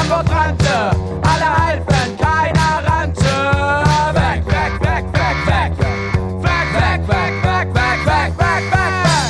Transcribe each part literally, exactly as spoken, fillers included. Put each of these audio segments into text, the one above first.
Hamburg brannte, alle halfen, keiner rannte. Weg, weg, weg, weg, weg. Weg, weg, weg, weg, weg, weg, weg, weg, weg.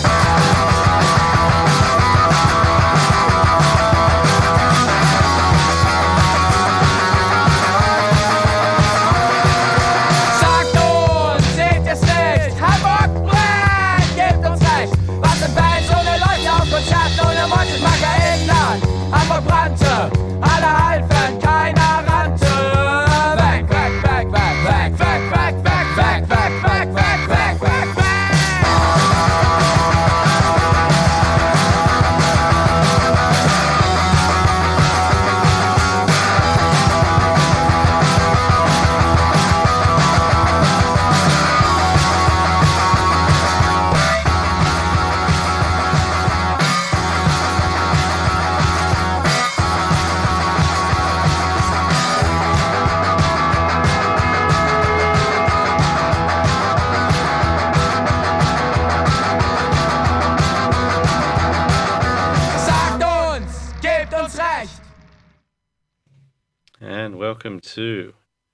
Sagt uns, seht ihr's nicht? Hamburg brennt, gebt uns recht. Was sind Bands ohne Leute auf Konzerten ohne Mord? Ich mag erinnern. Hamburg brannte, alle halfen, keiner rannte. Weg, weg, weg, weg, weg, weg, weg, weg, weg, weg, weg, weg, weg, weg, weg. Sagt uns, gebt uns recht. And welcome to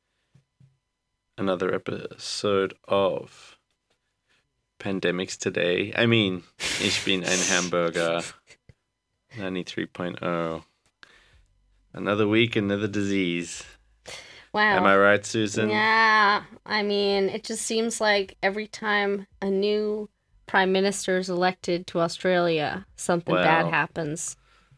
another episode of Pandemics Today. I mean, ich bin ein Hamburger. ninety-three point oh. Another week, another disease. Wow. Am I right, Susan? Yeah. I mean, it just seems like every time a new prime minister is elected to Australia, something bad Wow. happens.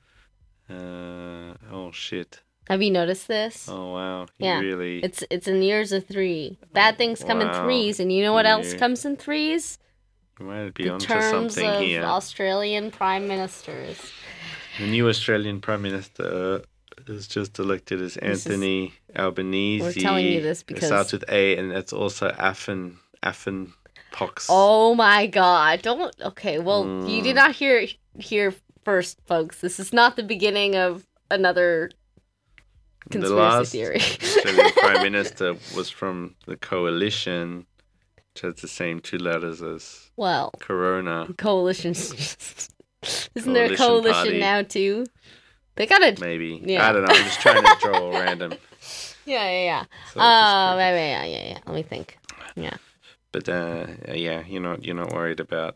Uh, oh, shit. Have you noticed this? Oh, wow. You Yeah. really... It's it's in years of three. Bad things come in Wow. threes, and you know what else Yeah. comes in threes? You might be The onto terms something of here. Australian prime ministers. The new Australian Prime Minister is just elected as This is- Anthony Albanese. We're telling you this It because- starts with A, and it's also Affin, Affin Pox. Oh my god. Don't okay, well you Mm. did not hear here first, folks. This is not the beginning of another The conspiracy last theory. Australian Prime Minister was from the Coalition, which has the same two letters as Well, Corona, coalition's just isn't there a Coalition coalition party. now too? They gotta maybe. Yeah. I don't know. I'm just trying to draw a random. Yeah, yeah, yeah. So Oh, just- yeah, yeah, yeah, yeah. Let me think. Yeah. But uh, yeah, you're not you're not worried about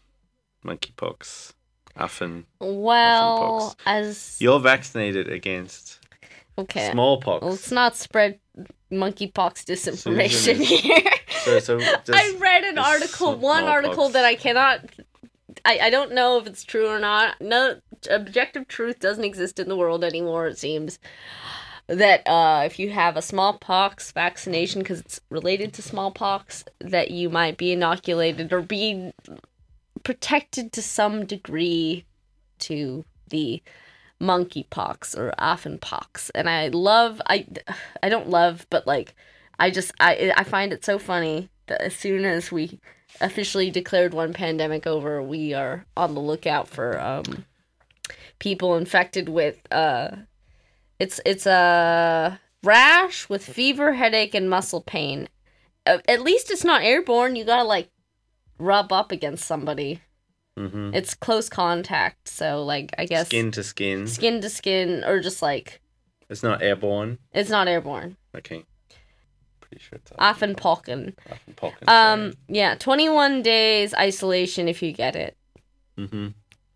monkeypox, Affin. Well, pox. as You're vaccinated against okay. smallpox. Well, let's not spread monkeypox disinformation Susan is- here. So, so just, I read an just article, one smallpox. article that I cannot. I, I don't know if it's true or not. No, objective truth doesn't exist in the world anymore, it seems. That uh, if you have a smallpox vaccination, because it's related to smallpox, that you might be inoculated or be protected to some degree to the monkeypox or Affenpox. And I love, I, I don't love, but like, I just, I, I find it so funny that as soon as we officially declared one pandemic over, we are on the lookout for um, people infected with, uh, it's, it's a rash with fever, headache, and muscle pain. Uh, at least it's not airborne. You gotta like rub up against somebody. Mhm. It's close contact, so like I guess Skin to skin. skin to skin, or just like It's not airborne. it's not airborne. Okay. Pretty sure it's Affenpocken. Affenpocken. Um, yeah, twenty-one days isolation if you get it. Mm-hmm.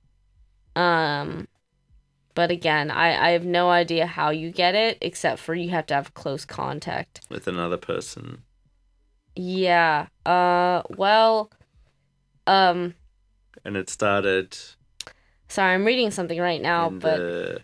Um, but again, I I have no idea how you get it, except for you have to have close contact. With another person. Yeah. Uh. Well. Um. And it started Sorry, I'm reading something right now, in but the...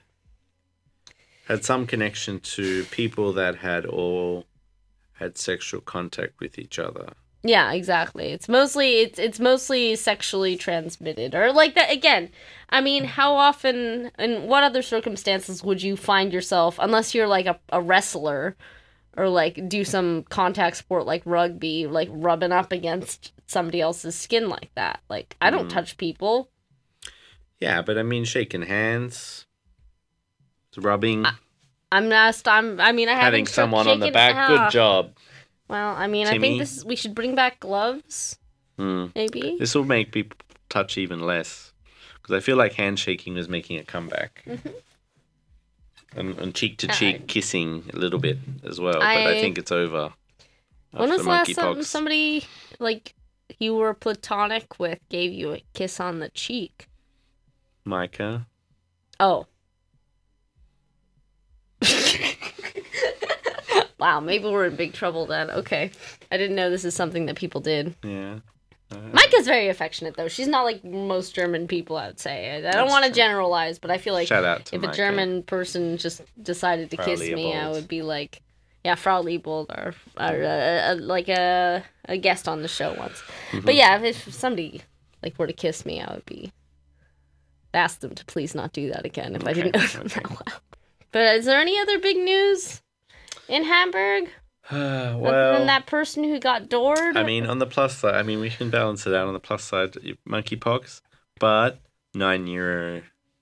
Had some connection to people that had all had sexual contact with each other. yeah, exactly. It's mostly it's it's mostly sexually transmitted, or like that again. I mean, how often and what other circumstances would you find yourself, unless you're like a, a wrestler, or like do some contact sport like rugby, like rubbing up against somebody else's skin like that? Like I don't Mm. touch people. Yeah, but I mean, shaking hands, rubbing, I'm not. I'm. I mean, I haven't patting sh- someone on the shaken- back. ah. Good job. Well, I mean, I Timmy. think this is, we should bring back gloves, Mm. maybe. This will make people touch even less. Because I feel like handshaking is making a comeback. Mm-hmm. and, and cheek to Uh, cheek kissing a little bit as well. But I I- think it's over. When was after the last time monkeypox. somebody like you were platonic with gave you a kiss on the cheek? Micah? Oh. Wow, maybe we're in big trouble then. Okay. I didn't know this is something that people did. Yeah. Uh, Micah's very affectionate, though. She's not like most German people, I would say. I, I don't That's want to true. generalize, but I feel like Shout out to if Micah. a German person just decided to Frau kiss me, I Leopold. would be like, yeah, Frau Liebold, or, or uh, uh, like a, a guest on the show once. Mm-hmm. But yeah, if, if somebody like were to kiss me, I would be ask them to please not do that again if I didn't know Okay, them okay. that well. But is there any other big news in Hamburg other well, than that person who got doored? I mean, on the plus side, I mean, we can balance it out on the plus side, monkeypox, but nine euro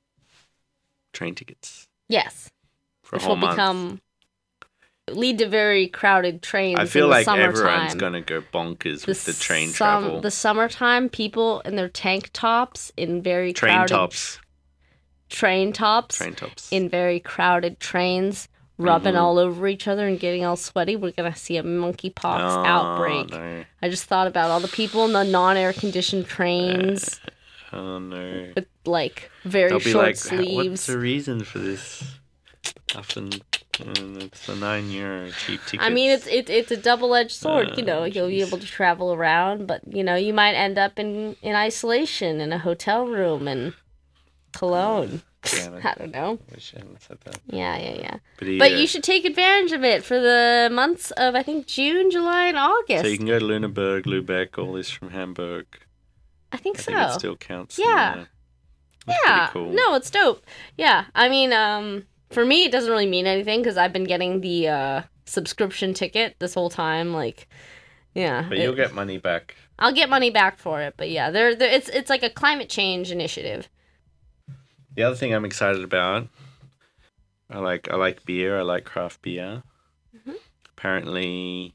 train tickets yes, for which a whole will month. become lead to very crowded trains. I feel in the like summertime. everyone's going to go bonkers with the train sum- travel. The summertime, people in their tank tops in very Train crowded tops. train tops Train tops. in very crowded trains, rubbing Mhm. all over each other and getting all sweaty. We're gonna see a monkeypox Oh, outbreak. No. I just thought about all the people in the non-air conditioned trains Oh, no. with like very They'll be short like, what's sleeves. the reason for this? Often, mm, it's a nine euro cheap ticket. I mean, it's it, it's a double-edged sword. you know, Oh, you'll be jeez. able to travel around, but you know, you might end up in in isolation in a hotel room in Cologne. Damn it. I don't know. Wish I hadn't said that. Yeah, yeah, yeah. But, yeah. But you should take advantage of it for the months of, I think, June, July, and August. So you can go to Lüneburg, Lübeck, all this from Hamburg. I think I so. think it still counts. in Yeah. there. That's yeah. pretty cool. No, it's dope. Yeah. I mean, um, for me, it doesn't really mean anything because I've been getting the uh, subscription ticket this whole time. Like, yeah. But it- you'll get money back. I'll get money back for it. But yeah, they're, they're, it's it's like a climate change initiative. The other thing I'm excited about, I like I like beer. I like craft beer. Mhm. Apparently,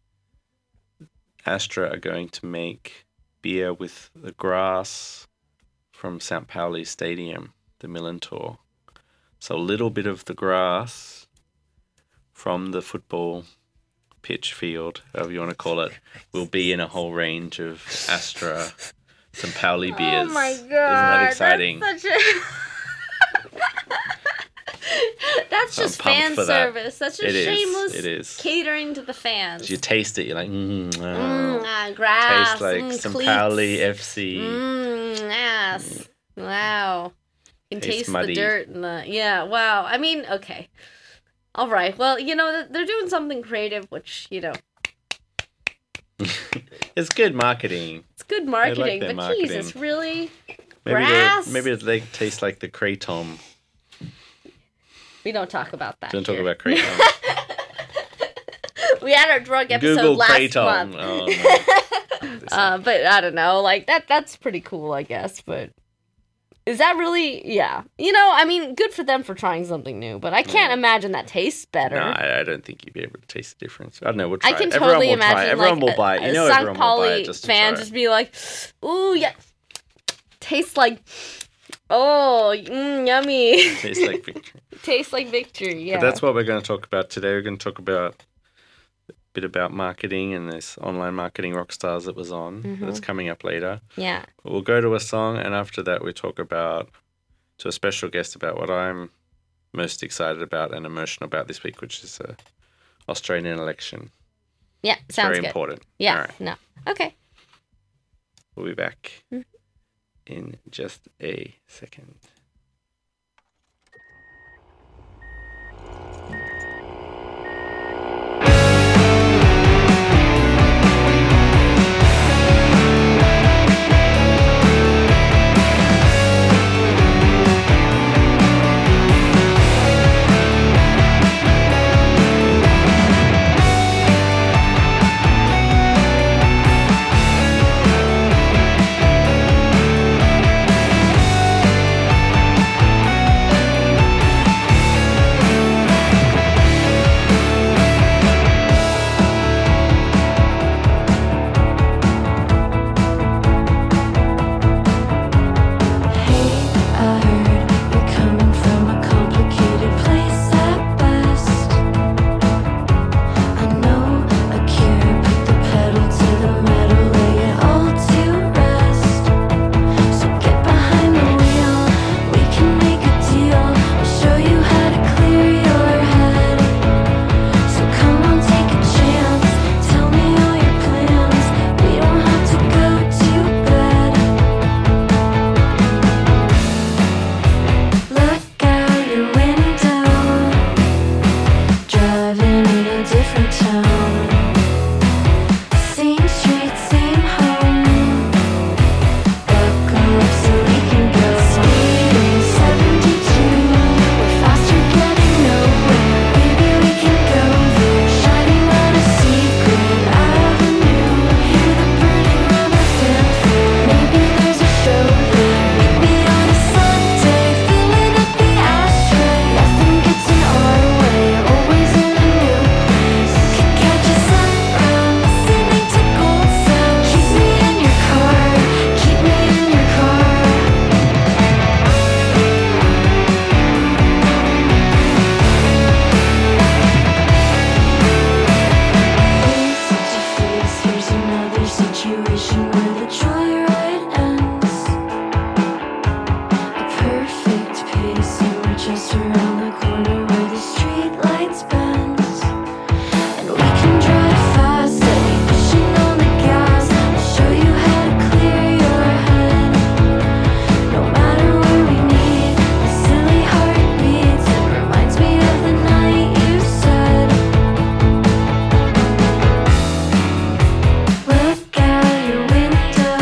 Astra are going to make beer with the grass from Saint Pauli Stadium, the Millantor. So a little bit of the grass from the football pitch field, however you want to call it, will be in a whole range of Astra Saint Pauli beers. Oh my god. Isn't that exciting? That's such a... That's I'm just pumped fan for that. service. That's just It is, shameless it is. catering to the fans. You taste it, you're like, mm, Mm, oh. ah, grass. Tastes like mm, Saint cleats. Pauli F C. Mmm, ass. Wow. You can Tastes taste muddy. the dirt and the... Yeah, wow. I mean, okay. All right. Well, you know, th- they're doing something creative, which, you know, It's good marketing. it's good marketing. their But marketing. Jesus, really? Maybe Grass? they maybe they taste like the Kratom. We don't talk about that. Don't talk here. about Kratom. We had our drug episode Google last Kratom. month. Oh, no. Uh, but I don't know, like that that's pretty cool, I guess, but is that really, yeah. You know, I mean, good for them for trying something new, but I can't imagine that tastes better. No, I, I don't think you'd be able to taste the difference. I don't know. We'll try I can it. Everyone totally will try it. imagine Everyone like will buy it. a, You a know, Sankt everyone will buy Pauli it just to fan try just it. be like, ooh, yeah, tastes like, oh, mm, yummy. Tastes like victory. Tastes like victory, yeah. But that's what we're going to talk about today. We're going to talk about a bit about marketing and this online marketing rockstars that was on. Mm-hmm. That's coming up later. Yeah. We'll go to a song, and after that, we talk about to a special guest about what I'm most excited about and emotional about this week, which is the Australian election. Yeah, sounds Very good. important. Yeah, All right. no. Okay. We'll be back Mhm. in just a second. corner where the street lights bend, and we can drive fast, steady pushing on the gas. I'll show you how to clear your head. No matter where we meet, the silly heart beats. It reminds me of the night you said, look out your window,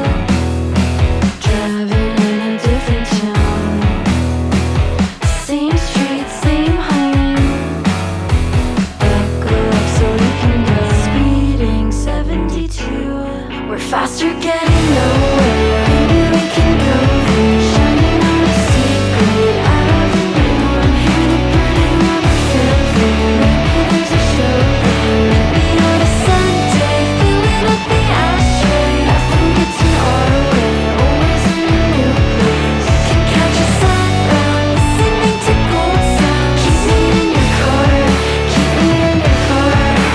driving in a different town. Same street, same home. Buckle up so we can go. Speeding seventy-two. We're faster getting nowhere. Maybe we can go there. Shining on a secret out of the norm. Hear the burning of a fanfare. Maybe there's a show there. Maybe on a Sunday, filling up the ashtray. Nothing gets in our way. Always in a new place. Can catch a sunrise, listening to cold sound. Keep me in your car. Keep me in your car.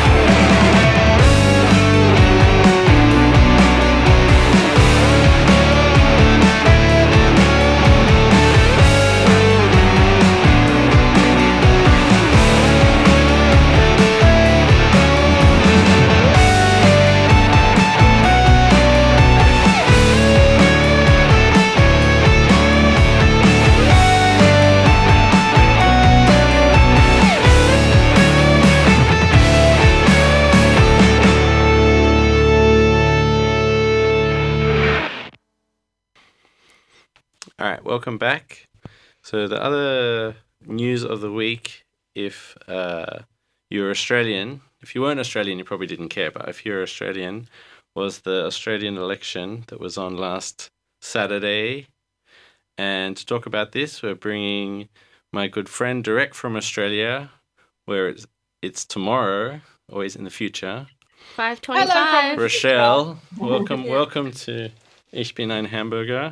All right, welcome back. So the other news of the week, if uh, you're Australian, if you weren't Australian, you probably didn't care, but if you're Australian, was the Australian election that was on last Saturday. And to talk about this, we're bringing my good friend direct from Australia, where it's, it's tomorrow, always in the future. five twenty-five. Rochelle, welcome, welcome to Ich bin ein Hamburger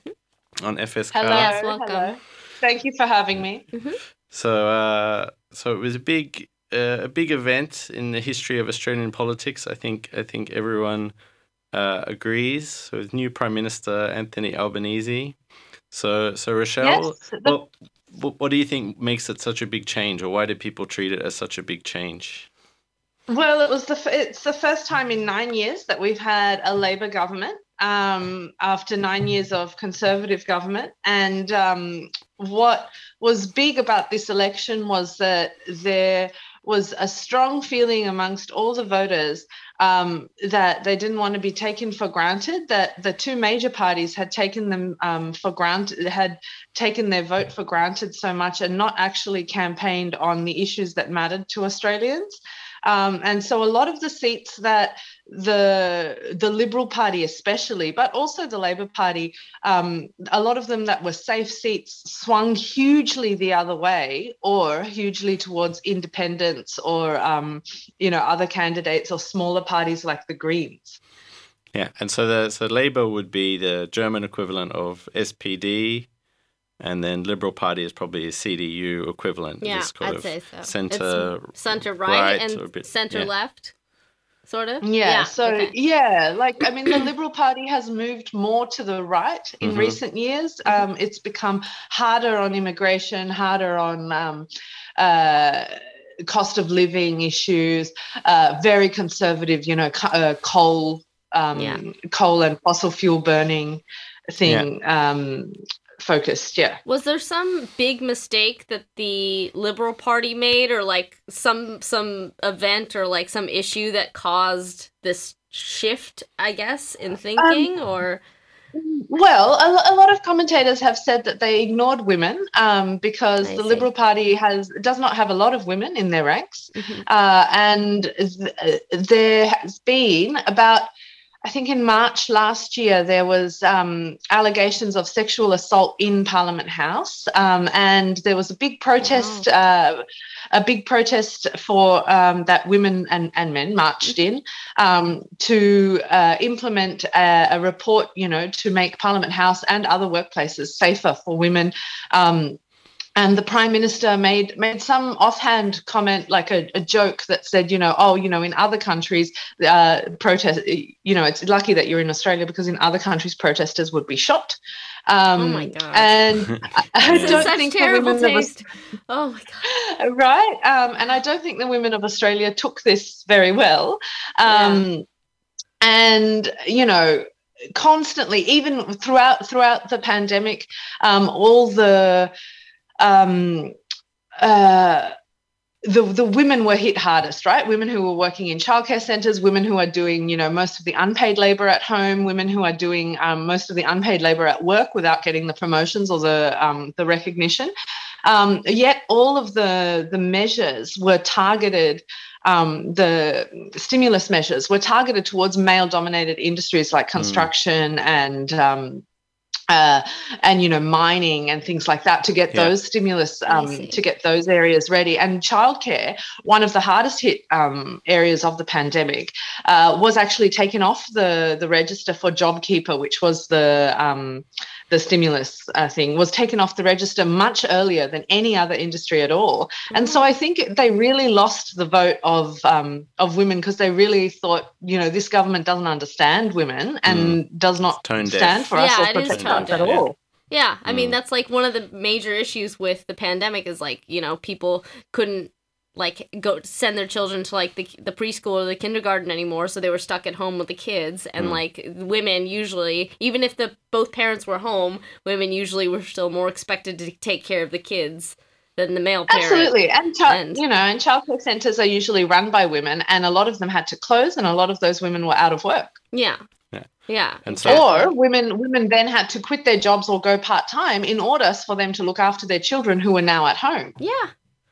on F S K. Hello. Yes, welcome. Hello. Thank you for having me. So, uh, so it was a big, uh, a big event in the history of Australian politics. I think, I think everyone uh, agrees. So, with new Prime Minister Anthony Albanese. So, so Rochelle, Yes, the- what, what, what do you think makes it such a big change, or why do people treat it as such a big change? Well, it was the f- it's the first time in nine years that we've had a Labor government um, after nine years of Conservative government. And um, what was big about this election was that there was a strong feeling amongst all the voters um, that they didn't want to be taken for granted, that the two major parties had taken them um, for granted, had taken their vote for granted so much and not actually campaigned on the issues that mattered to Australians. Um, and so a lot of the seats that the the Liberal Party especially, but also the Labor Party, um, a lot of them that were safe seats swung hugely the other way, or hugely towards independents or, um, you know, other candidates or smaller parties like the Greens. Yeah, and so the so Labour would be the German equivalent of S P D, and then Liberal Party is probably a C D U equivalent. Yeah, this kind I'd of say so. Centre It's center right, right and or a bit- center yeah. left, sort of. Yeah, so okay. yeah, like I mean, the Liberal Party has moved more to the right in Mhm. recent years. Um, it's become harder on immigration, harder on um, uh, cost of living issues. Uh, very conservative, you know, co- uh, coal, um, Yeah. coal and fossil fuel burning thing. Um, focused, yeah. Was there some big mistake that the Liberal Party made, or like some some event or like some issue that caused this shift, I guess, in thinking? or Well, a, lo- a lot of commentators have said that they ignored women um, because I the see. Liberal Party has does not have a lot of women in their ranks, Mhm. uh, and th- there has been about, I think in March last year, there was um, allegations of sexual assault in Parliament House, um, and there was a big protest, uh, a big protest for um, that women and, and men marched in um, to uh, implement a, a report, you know, to make Parliament House and other workplaces safer for women. Um, And the Prime Minister made made some offhand comment, like a, a joke that said, you know, oh, you know, in other countries, uh, protest, you know, it's lucky that you're in Australia because in other countries protesters would be shot. Um, Oh my God. And I, I Yeah. This is don't such think the terrible women of taste. Oh my God. right, um, and I don't think the women of Australia took this very well. Um, And you know, constantly, even throughout throughout the pandemic, um, all the um, uh, the the women were hit hardest, right? Women who were working in childcare centres, women who are doing, you know, most of the unpaid labour at home, women who are doing um, most of the unpaid labour at work without getting the promotions or the um, the recognition. Um, yet all of the the measures were targeted. Um, the stimulus measures were targeted towards male-dominated industries like construction mm. and um, uh, and you know mining and things like that to get yeah. those stimulus um, to get those areas ready. And childcare, one of the hardest hit um, areas of the pandemic, uh, was actually taken off the the register for JobKeeper, which was the um, the stimulus uh, thing, was taken off the register much earlier than any other industry at all. Mm. And so I think they really lost the vote of um, of women because they really thought, you know, this government doesn't understand women and mm. does not stand deaf. for us yeah, or protect us at deaf. all. Yeah, I mm. mean, that's like one of the major issues with the pandemic is like, you know, people couldn't like go send their children to like the the preschool or the kindergarten anymore, so they were stuck at home with the kids. And mm. like women usually, even if the both parents were home, women usually were still more expected to take care of the kids than the male parent. Absolutely, and, ch- and you know, and childcare centres are usually run by women, and a lot of them had to close, and a lot of those women were out of work. Yeah. Yeah. Yeah. And so, or women women then had to quit their jobs or go part time in order for them to look after their children who were now at home. Yeah.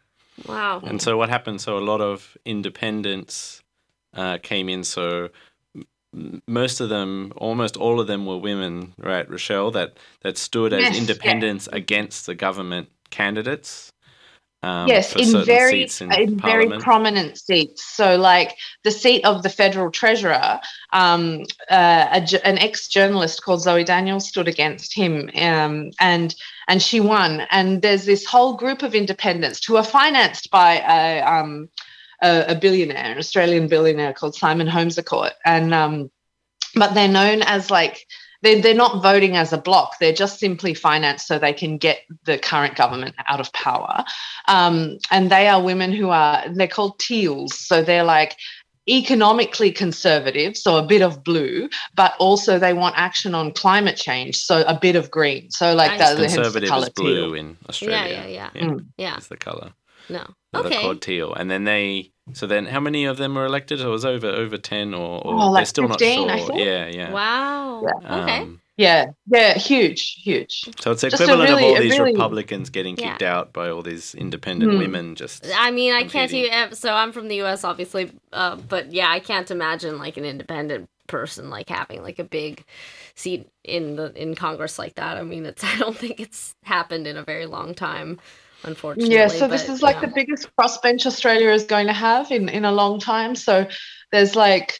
Wow. And so what happened? So a lot of independents uh, came in. So m- most of them, almost all of them were women, right, Rochelle, that, that stood as yes, independents yes. against the government candidates. Um, yes, in very in, in very prominent seats. So, like the seat of the federal treasurer, um, uh, a, an ex-journalist called Zoe Daniels stood against him, um, and and she won. And there's this whole group of independents who are financed by a um, a, a billionaire, an Australian billionaire called Simon Holmes-A-Court, and um, but they're known as like. They're, they're not voting as a bloc. They're just simply financed so they can get the current government out of power. Um, and they are women who are, they're called teals. So they're like economically conservative, so a bit of blue, but also they want action on climate change, so a bit of green. So like nice. the, conservative the is blue teal. in Australia. Yeah, yeah, yeah. Yeah, mm. yeah. It's the colour. No. They're okay. called teal. And then they, so then how many of them were elected? It was over over ten or, or oh, like they're still fifteen, not I sure. think. Yeah, yeah. Wow. Yeah. Okay. Um, Yeah, yeah, huge, huge. So it's the Just equivalent really, of all these really, Republicans getting kicked yeah. out by all these independent hmm. women. Just, I mean, I competing. can't even. So I'm from the U S, obviously, uh, but yeah, I can't imagine like an independent person like having like a big seat in the in Congress like that. I mean, it's I don't think it's happened in a very long time. Unfortunately. Yeah, so but, this is like yeah. the biggest crossbench Australia is going to have in, in a long time. So there's like,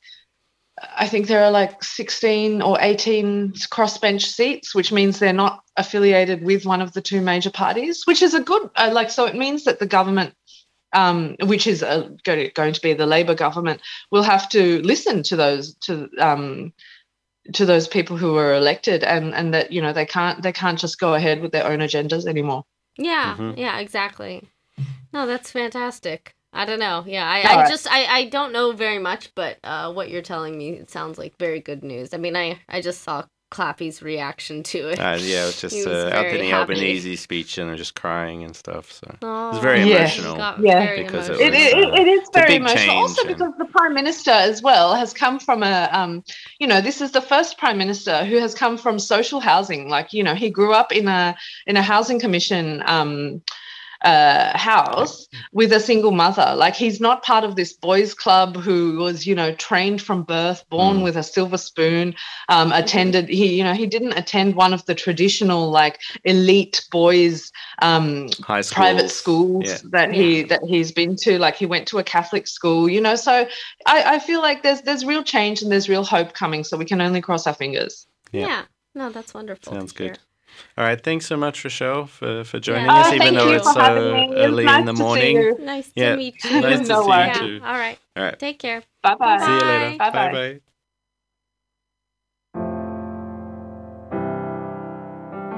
I think there are like sixteen or eighteen crossbench seats, which means they're not affiliated with one of the two major parties, which is a good, uh, like, so it means that the government, um, which is uh, going, to, going to be the Labor government, will have to listen to those, to um, to those people who were elected, and, and that, you know, they can't they can't just go ahead with their own agendas anymore. Yeah, mm-hmm. yeah, exactly. No, that's fantastic. I don't know. Yeah, I, All I right. just I, I don't know very much, but uh, what you're telling me, it sounds like very good news. I mean, I, I just saw Clappy's reaction to it. Uh, yeah, it was just He was uh, very Anthony happy. Albanese speech and they're just crying and stuff. So Oh, it was very Yeah. emotional. got Yeah. very Because it emotional. It, was, it, it is uh, it's a very big emotional. change Also, and- because the Prime Minister as well has come from a, um, you know, this is the first Prime Minister who has come from social housing. Like, you know, he grew up in a in a housing commission um, uh, house with a single mother. Like, he's not part of this boys' club who was, you know, trained from birth, born Mm. with a silver spoon. Um, attended he, you know, he didn't attend one of the traditional like elite boys. Um, High schools. private schools Yeah. that he that he's been to. Like, he went to a Catholic school, you know. So I, I feel like there's there's real change and there's real hope coming. So we can only cross our fingers. Yeah. Yeah. No, that's wonderful. Sounds to hear. good. All right, thanks so much, Rochelle, for, for joining Yeah. us, Oh, even thank though you it's for having so me. It was early nice in the to see morning. you. Nice Yeah. to meet you. Nice to No see worries. you Yeah. too. All right. All right. Take care. Bye bye. See you later. Bye. Bye-bye. Bye bye.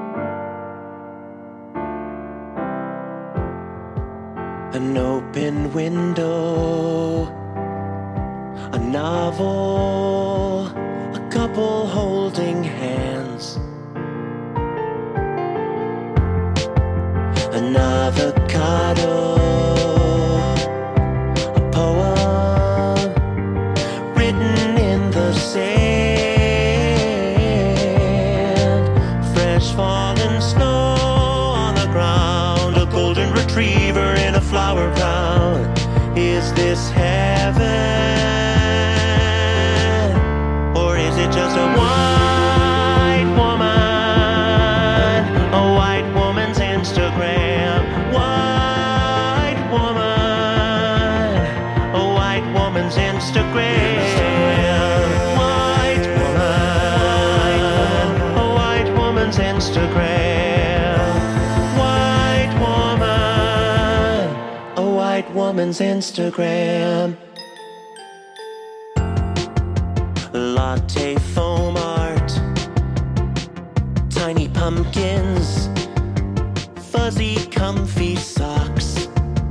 An open window, a novel, a couple holding hands, an avocado, a poem written in the sand, fresh fallen snow on the ground, a golden retriever in a flower crown. Is this heaven, or is it just a white woman, a white woman's Instagram? White woman, a white woman's Instagram. White woman, a white woman's Instagram. White woman, a white woman's Instagram. Latte foam art, tiny pumpkins, fuzzy comfy socks,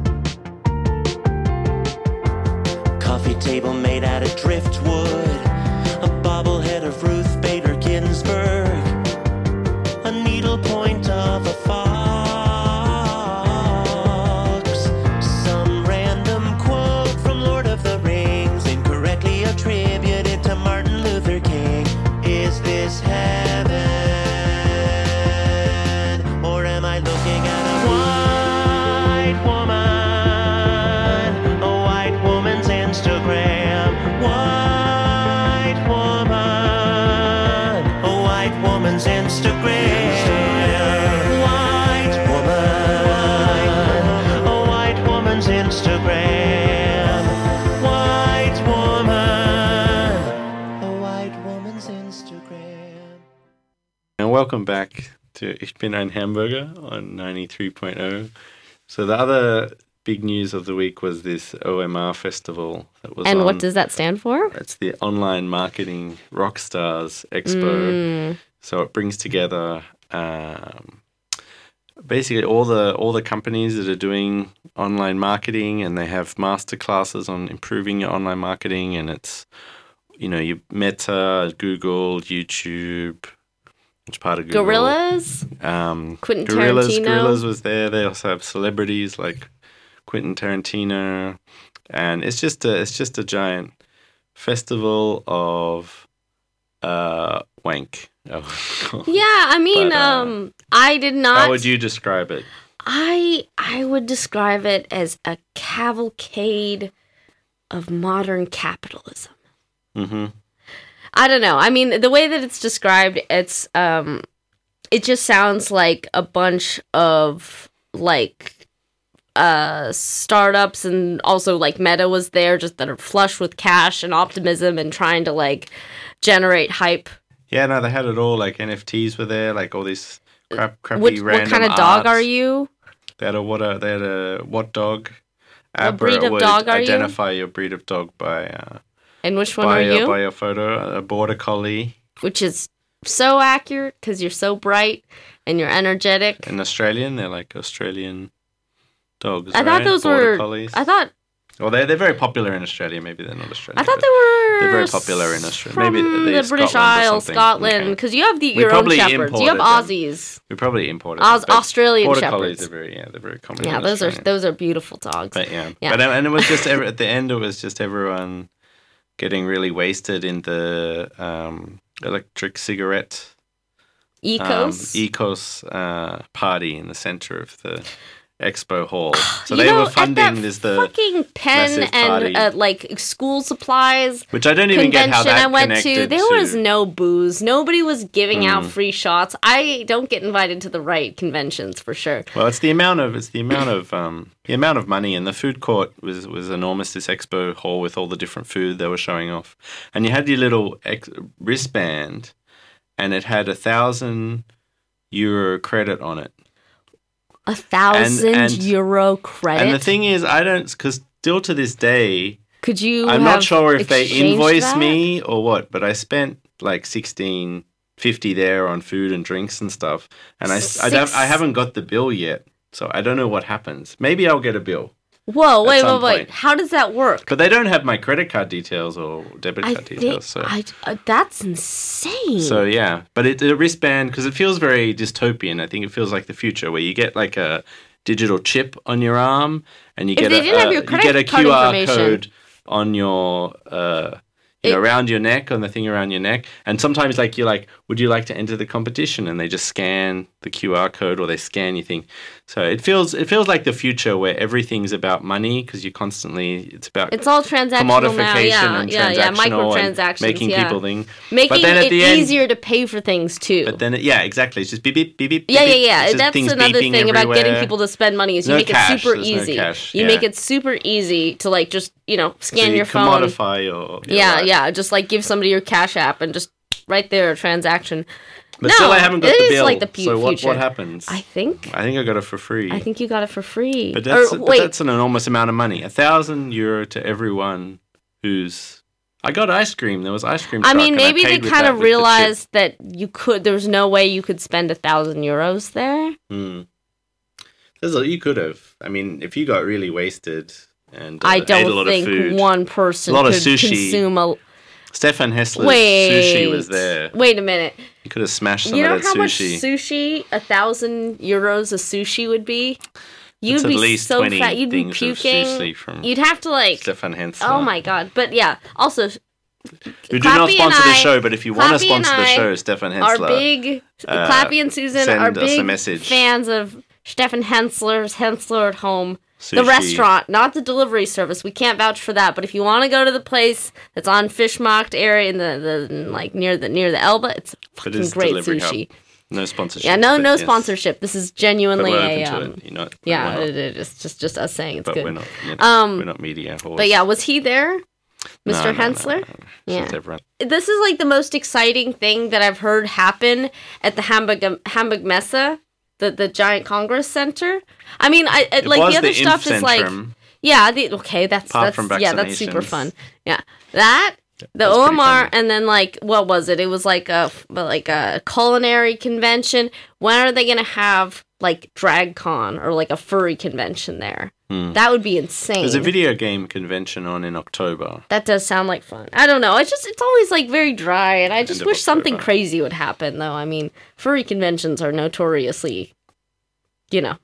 coffee table made out of driftwood, a bobblehead of Ruth Bader Ginsburg, a needlepoint of a fox, some random quote from Lord of the Rings, incorrectly attributed to Martin Luther King. Is this heaven, or am I looking at a white woman, a white woman's Instagram? White woman, a white woman's Instagram. White woman, a white woman's Instagram. White woman, a white woman's Instagram. And welcome back to Ich bin ein Hamburger on ninety-three point oh. So the other big news of the week was this O M R festival that was And on. what does that stand for? It's the Online Marketing Rockstars Expo. Mm. So it brings together um, basically all the all the companies that are doing online marketing, and they have master classes on improving your online marketing. And it's, you know, you Meta, Google, YouTube, which part of Google? Gorillas? Um, Quentin Gorillas, Tarantino? Gorillas was there. They also have celebrities like Quentin Tarantino, and it's just a it's just a giant festival of uh, wank. Oh, Yeah, I mean, But, uh, um, I did not. How would you describe it? I I would describe it as a cavalcade of modern capitalism. Mm-hmm. I don't know. I mean, the way that it's described, it's um, it just sounds like a bunch of like uh startups, and also like Meta was there, just that are flush with cash and optimism and trying to like generate hype. Yeah, no, they had it all. Like N F Ts were there, like all these crap, crappy Which, random what kind of dog arts. are you? They had a what? A, they had a what dog? What breed Abra of would dog are you? identify your breed of dog by uh, And which one by are your, you? by your photo. A border collie. Which is so accurate because you're so bright and you're energetic. In Australian, they're like Australian dogs. I right? thought those border were. collies. I thought. Well, they're they're very popular in Australia. Maybe they're not Australian. I thought but they were. They're very popular in Australia. From Maybe they're the British Scotland or Isles, something. Scotland, Okay. because you have the, We your own probably shepherds. You have imported them. Aussies. We probably imported Aus- them, but Australian border shepherds. collies are very yeah they're very common. Yeah, in those are Australia. those are beautiful dogs. But yeah, Yeah. but uh, and it was just every, at the end it was just everyone getting really wasted in the um, electric cigarette um, Ecos. Ecos uh, party in the center of the expo hall. So You they know, were funding at that this the fucking pen massive party. and uh, like school supplies which I don't even get how convention that I went to. connected There was no booze. Nobody was giving out Mm. free shots. I don't get invited to the right conventions for sure. Well, it's the amount of it's the amount of um, the amount of money, and the food court was was enormous. This expo hall with all the different food they were showing off, and you had your little ex- wristband, and it had a thousand euro credit on it. A thousand and- euro credit. And the thing is, I don't because still to this day, Could you? I'm have not sure if they exchanged invoice that? me or what, but I spent like sixteen fifty there on food and drinks and stuff, and I I, don't, Six- I haven't got the bill yet, so I don't know what happens. Maybe I'll get a bill. Whoa, at wait, some wait, wait. point. How does that work? But they don't have my credit card details or debit I card think details. So, I, uh, that's insane. so yeah. But it's a wristband because it feels very dystopian. I think it feels like the future where you get like a digital chip on your arm and you If get they a, didn't have uh, your you credit get a card Q R information- code on your uh, you know, It- around your neck, on the thing around your neck. And sometimes like you're like, would you like to enter the competition? And they just scan the Q R code or they scan your thing. So it feels it feels like the future where everything's about money because you constantly it's about It's all transactional now. commodification Yeah, and yeah, yeah. transactional and Microtransactions. making yeah. people think. Making but then at it the end, easier to pay for things too. But then it, yeah, exactly. It's just beep beep beep beep. yeah, beep, yeah, beep. yeah. It's just That's things another beeping thing about getting everywhere. people to spend money is you No make cash, it super there's no easy. cash, You yeah. make it super easy to like just you know So scan you your phone. commodify your, your Yeah, life. yeah. Just like give somebody your cash app and just right there a transaction. But no, still, I haven't got it the is bill. like the pu- so what future. what happens? I think. I think I got it for free. I think you got it for free. But that's, or, but wait, that's an enormous amount of money. A thousand euro to everyone who's. I got ice cream. There was ice cream. I truck, mean, and maybe they paid with kind that of with the chip. realized that you could. There was no way you could spend a thousand euros there. Hmm. There's a, you could have. I mean, if you got really wasted and uh, I ate a don't lot think of food, one person A lot of could sushi. consume a. Stefan Hessler's Wait, sushi was there. Wait a minute. You could have smashed some You know of that how much sushi. sushi a thousand euros a sushi would be? You'd It's at be least so twenty fat. You'd be things of puking. sushi from You'd have to like. Stefan Hensler. Oh my god! But yeah. Also, Who do not Clappy sponsor and the I- show, but if you want to Clappy and sponsor the I show, Stefan our Hensler. big uh, Clappy and Susan send are us a big message. fans of Stefan Hensler's Hensler at Home. The Sushi. restaurant, not the delivery service. We can't vouch for that. But if you want to go to the place that's on Fishmarkt area in the, the like near the near the Elba, it's But fucking it's great delivery sushi. hub. No sponsorship. Yeah, no, but no yes. sponsorship. This is But genuinely we're a open to um, it. You know, yeah. we're not, It, it- it's just just us saying it's but good. we're not. You know, Um, we're not media. Horse. But yeah, was he there, No, Mister no, no, Hensler? no, no. Yeah. Just everyone. This is like the most exciting thing that I've heard happen at the Hamburg Hamburg Messe, the the giant Congress Center. I mean, I it, It like was the other the stuff is like Infocentrum. yeah, the okay, that's Apart that's from yeah, that's super vaccinations. fun. Yeah, that the that's O pretty M R, funny. and then like what was it? It was like a like a culinary convention. When are they gonna have like DragCon or like a furry convention there? Hmm. That would be insane. There's a video game convention on in October. That does sound like fun. I don't know. It's just it's always like very dry, and I just End of wish something October. crazy would happen. Though I mean, furry conventions are notoriously, you know,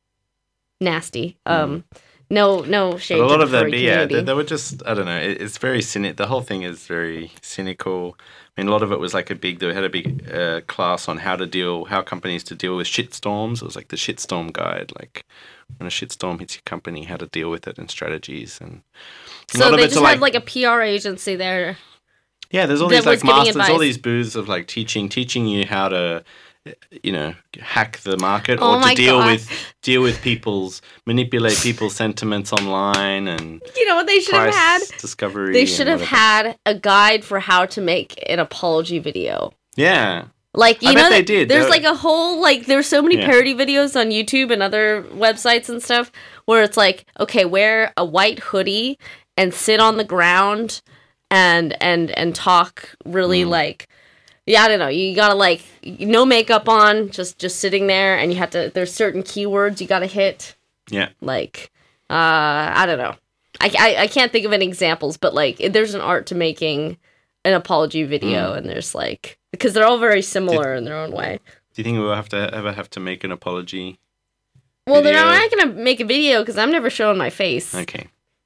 nasty. Um, no, no shade. Hmm. But a to lot the of them, furry yeah, community. they, they were just, I don't know, it, it's very cynic. The whole thing is very cynical. I mean, a lot of it was like a big, they had a big uh, class on how to deal, how companies to deal with shitstorms. It was like the shitstorm guide, like when a shitstorm hits your company, how to deal with it and strategies. And a lot So of they it's just had like a P R agency there. yeah, there's all that these like was giving masters, all advice. these booths of like teaching, teaching you how to, you know, hack the market Oh or my to deal God. with deal with people's manipulate people's sentiments online and You know what they should have price had? discovery. They and should have whatever. had a guide for how to make an apology video. Yeah, Like you I know, bet they that- did. There's They- like a whole like there's so many Yeah. parody videos on YouTube and other websites and stuff where it's like, okay, wear a white hoodie and sit on the ground and and and talk really Mm. like, yeah, I don't know. You gotta like no makeup on, just just sitting there, and you have to. There's certain keywords you gotta hit. yeah. Like, uh, I don't know. I, I, I can't think of any examples, but like, there's an art to making an apology video, Mm. and there's like, because they're all very similar in their own way. Do you think we'll have to ever have to make an apology? Well, they're Video. not gonna make a video because I'm never showing my face. Okay.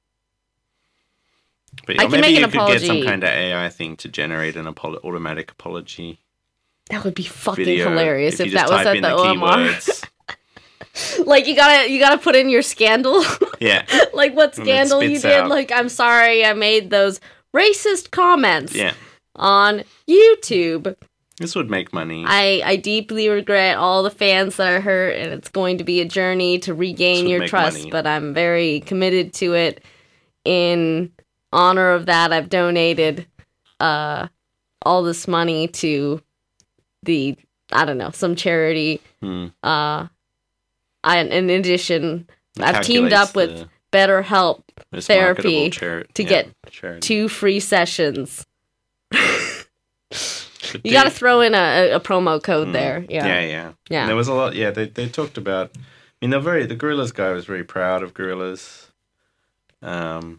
But I yeah, can maybe make you an could get some apology. kind of A I thing to generate an apolo- automatic apology That would be fucking video. hilarious if, you that just was type at in the, O M R. keywords. Like you gotta you gotta put in your scandal, yeah, like what And it scandal you spits did. out. Like I'm sorry, I made those racist comments yeah. on YouTube. This would make money. I, I deeply regret all the fans that are hurt, and it's going to be a journey to regain would your make trust, money. but I'm very committed to it. In honor of that, I've donated uh, all this money to the, I don't know, some charity. Hmm. Uh, I, in addition, It I've teamed calculates up with the BetterHelp most therapy marketable chari- to yeah, get charity. two free sessions. But You do- got to throw in a, a, a promo code Hmm. there. Yeah. yeah, yeah. Yeah. And there was a lot. Yeah, they they talked about. I mean, they're very. The Gorillas guy was very proud of Gorillas. Um,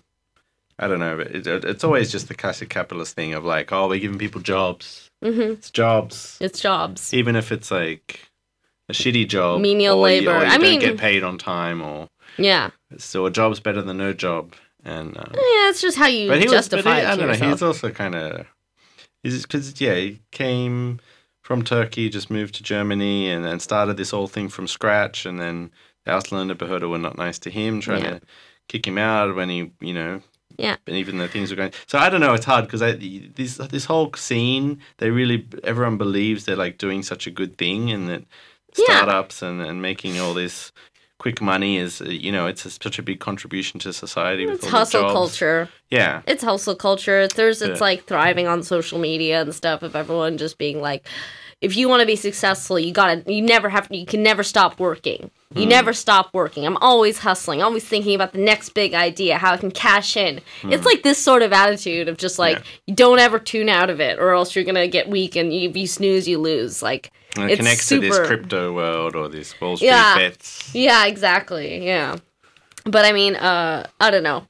I don't know, but it, it, it's always just the classic capitalist thing of like, oh, we're giving people jobs. Mm-hmm. It's jobs. It's jobs. Even if it's like a shitty job. Menial or you, labor. or you I don't mean- get paid on time, or Yeah. so a job's better than no job. And um, Yeah, it's just how you but he was, but justify he, it I to don't know. yourself. He's also kind of, he's because yeah, he came from Turkey, just moved to Germany, and then started this whole thing from scratch. And then the Ausländerbehörde were not nice to him, trying Yeah. to kick him out when he, you know. Yeah. And even though things were going, so I don't know. It's hard because this this whole scene, they really everyone believes they're like doing such a good thing, and that Yeah. startups and, and making all this quick money is, uh, you know, it's a, such a big contribution to society. It's with all the hustle jobs. culture. Yeah. It's hustle culture. There's it's Yeah. like thriving on social media and stuff of everyone just being like, if you want to be successful, you gotta you never have you can never stop working. You Hmm. never stop working. I'm always hustling, always thinking about the next big idea, how I can cash in. It's like this sort of attitude of just like Hmm. Yeah. you don't ever tune out of it, or else you're gonna get weak, and you, if you snooze, you lose. Like And it it's connects super. to this crypto world or this Wall Street Yeah. bets. Yeah, exactly. Yeah, but I mean, uh, I don't know.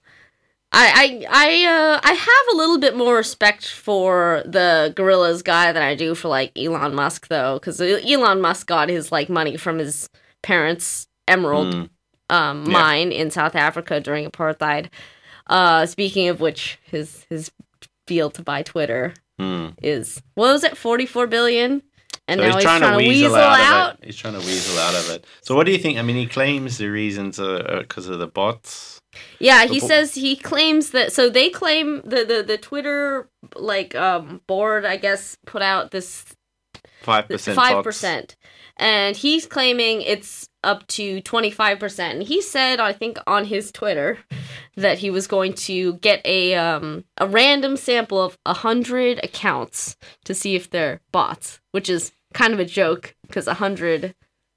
I I I uh, I have a little bit more respect for the Gorillas guy than I do for like Elon Musk though, because Elon Musk got his like money from his parents' emerald Mm. um, Yeah. mine in South Africa during apartheid. Uh, speaking of which, his his deal to buy Twitter Mm. is what was it, forty four billion? And So now he's trying, to weasel, out, out. of it. He's trying to weasel out of it. So what do you think? I mean, he claims the reasons are because of the bots. Yeah, he But- says he claims that. So they claim the the the Twitter like um board, I guess, put out this Five percent. five percent, and he's claiming it's up to twenty five percent. And he said, I think, on his Twitter that he was going to get a um a random sample of a hundred accounts to see if they're bots, which is kind of a joke because a hundred.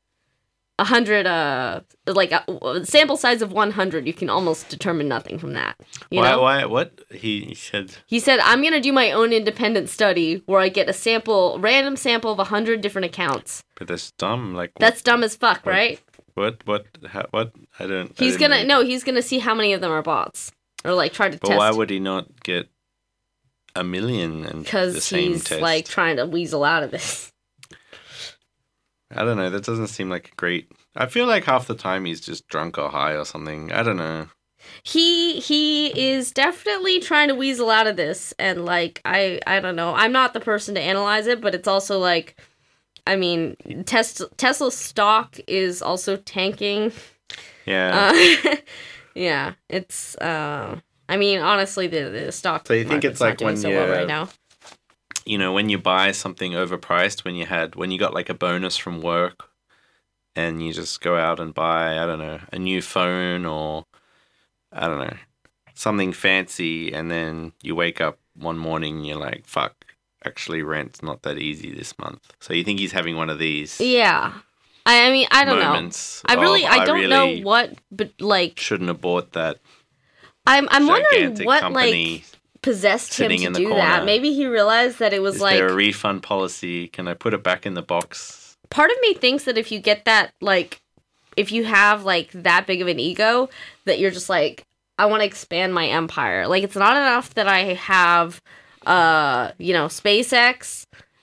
A hundred, uh, like a sample size of one hundred, you can almost determine nothing from that. You Why? know? Why? What he, he said? He said, I'm going to do my own independent study where I get a sample, random sample of one hundred different accounts. But that's dumb. Like That's dumb as fuck, What? right? what? What? How, what? I don't. I He's didn't going to, know. no, he's going to see how many of them are bots. Or like try to But test. why would he not get a million and the Because same he's test? like trying to weasel out of this. I don't know. That doesn't seem like a great. I feel like half the time he's just drunk or high or something. I don't know. He he is definitely trying to weasel out of this, and like I I don't know. I'm not the person to analyze it, but it's also like, I mean, Tesla Tesla stock is also tanking. Yeah. Uh, yeah, it's. Uh, I mean, honestly, the the stock. So you think market's it's not like doing when so well you- right now? You know, when you buy something overpriced, when you had when you got like a bonus from work, and you just go out and buy, I don't know, a new phone or I don't know, something fancy, and then you wake up one morning and you're like, fuck, actually rent's not that easy this month. So you think he's having one of these Yeah, I I mean I don't moments know. I really of, I don't really know what, but like shouldn't have bought that I'm I'm wondering gigantic what company. like possessed him sitting to in the do that. corner. Maybe he realized that it was Is like there a refund policy? Can I put it back in the box? part of me thinks that if you get that, like, if you have like that big of an ego, that you're just like, I want to expand my empire. Like, it's not enough that I have, uh, you know, SpaceX,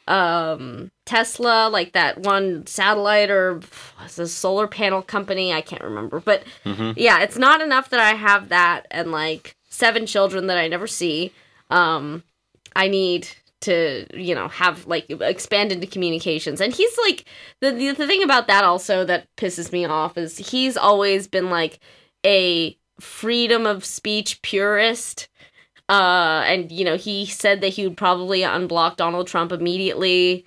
um, Tesla, like that one satellite or it's a solar panel company. I can't remember, but Mhm. yeah, it's not enough that I have that and like seven children that I never see. Um, I need to, you know, have like expand into communications. And he's like, the, the the thing about that also that pisses me off is he's always been like a freedom of speech purist. Uh, and you know, he said that he would probably unblock Donald Trump immediately.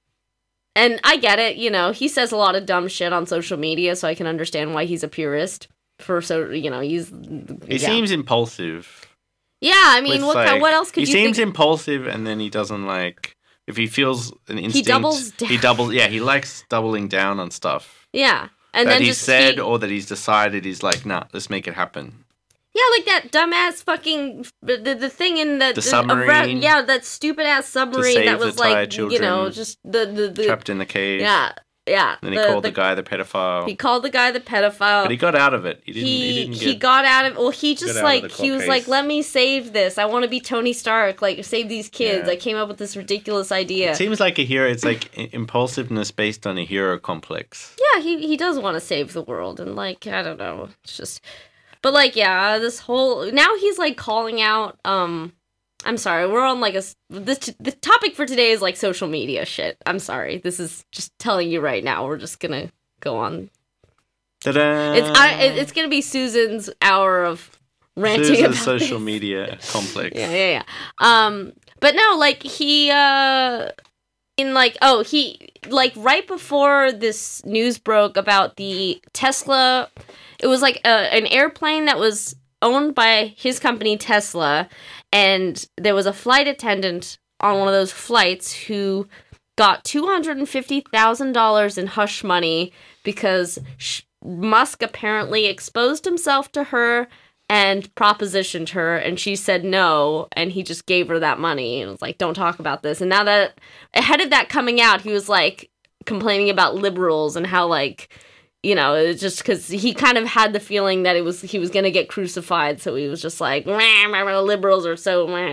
And I get it, you know, he says a lot of dumb shit on social media, so I can understand why he's a purist. For so, you know, he's He yeah. seems impulsive. Yeah, I mean, with, what like- kind, what else could he you seems think? impulsive, and then he doesn't like if he feels an instinct. doubles He down. doubles. Yeah, he likes doubling down on stuff Yeah, and that then he's just said he- or that he's decided. He's like, nah, let's make it happen. yeah, like that dumbass fucking the the thing in the, The around- submarine. yeah, that stupid ass submarine save that the was Thai like you know children just the the, the Trapped in the cave. yeah yeah. Then he called the, guy the pedophile. He called the guy the pedophile. But he got out of it. He didn't. He, he, didn't he get. got out of well he just out of like the he court was case. like, let me save this, I want to be Tony Stark, like save these kids. Yeah. I came up with this ridiculous idea. It seems like a hero. It's like i- impulsiveness based on a hero complex. Yeah, he he does want to save the world, and like I don't know, it's just but like yeah, this whole now he's like calling out um I'm sorry, we're on like a s- this the topic for today is like social media shit. I'm sorry. This is just telling you right now. We're just going to go on. Ta-da! It's I it- it's going to be Susan's hour of ranting There's about a social this. media complex. Yeah, yeah, yeah. Um, but no, like he, uh, in like, oh, he, like right before this news broke about the Tesla, it was like a, an airplane that was owned by his company Tesla, and there was a flight attendant on one of those flights who got two hundred fifty thousand dollars in hush money because sh- Musk apparently exposed himself to her and propositioned her, and she said no, and he just gave her that money and was like, don't talk about this. And now that ahead of that coming out, he was like complaining about liberals and how like, you know, it's just because he kind of had the feeling that it was he was gonna get crucified, so he was just like, meh, meh, meh, liberals are so meh.